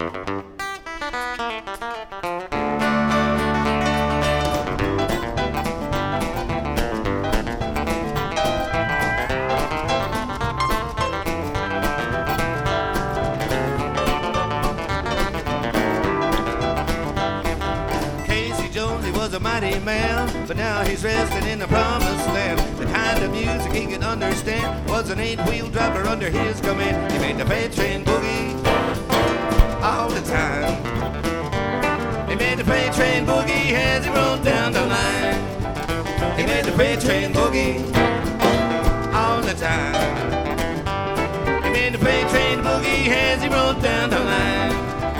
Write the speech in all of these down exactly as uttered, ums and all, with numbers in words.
A mighty man, but now he's resting in the promised land. The kind of music he can understand was an eight-wheel driver under his command. He made the freight train boogie all the time. He made the freight train boogie as he rolled down the line. He made the freight train boogie all the time. He made the freight train boogie as he rolled down the line.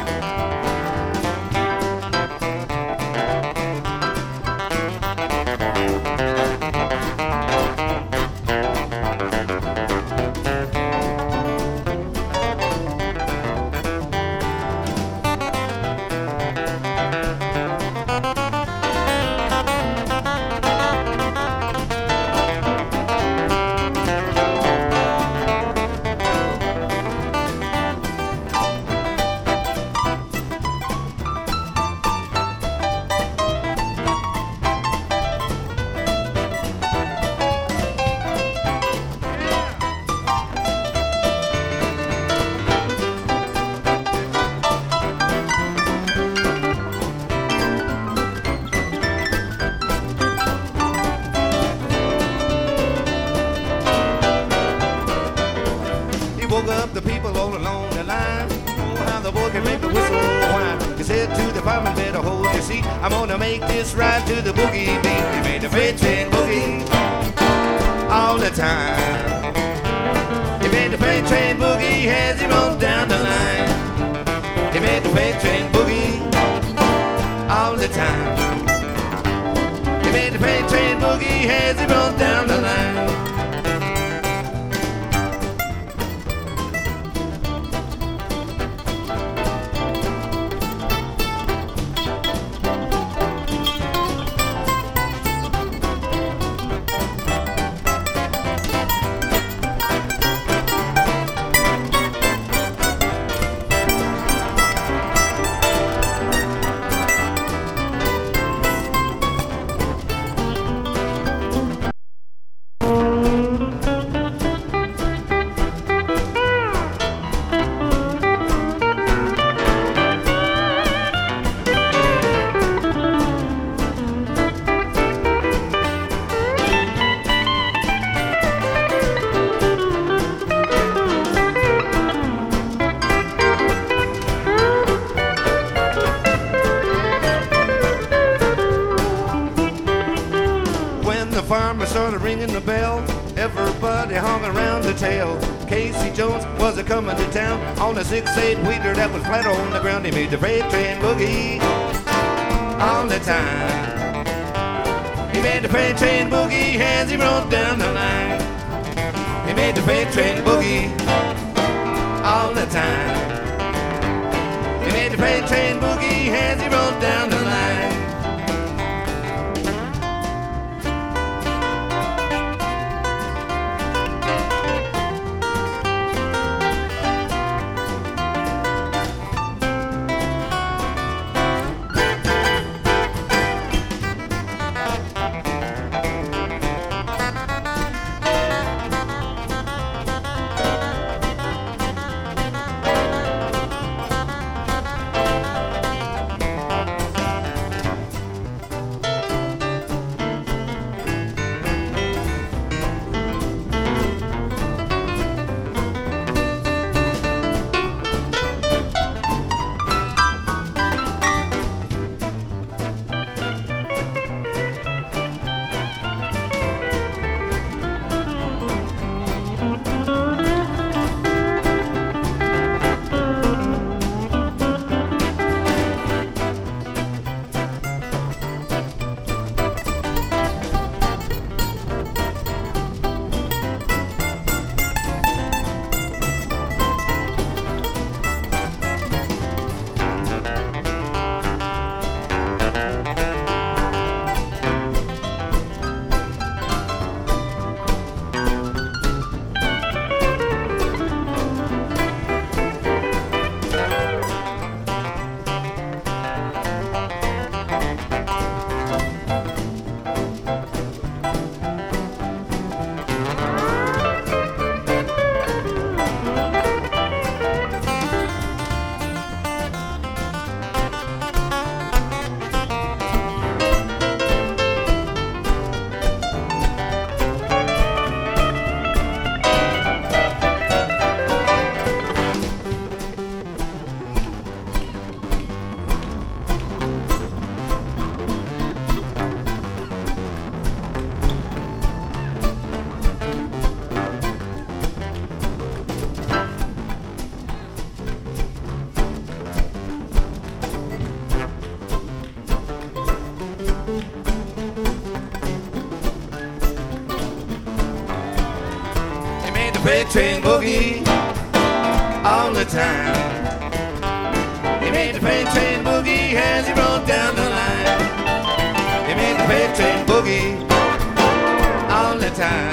Woke up the people all along the line. Oh, how the boy can make the whistle whine. He said to the fireman, better hold your seat. I'm gonna make this ride to the boogie beat. He made the freight train boogie all the time. He made the freight train boogie as he rolled down the line. He made the freight train boogie all the time. He made the freight train boogie as he rolled down the line. Farmer started ringing the bell. Everybody hung around the tail. Casey Jones was a coming to town on a six eight wheeler that was flat on the ground. He made the freight train boogie all the time. He made the freight train boogie as he rolled down the line. He made the freight train boogie all the time. He made the freight train boogie as he rolled down the line. freight train boogie all the time. He made the freight train boogie as he rode down the line. He made the freight train boogie all the time.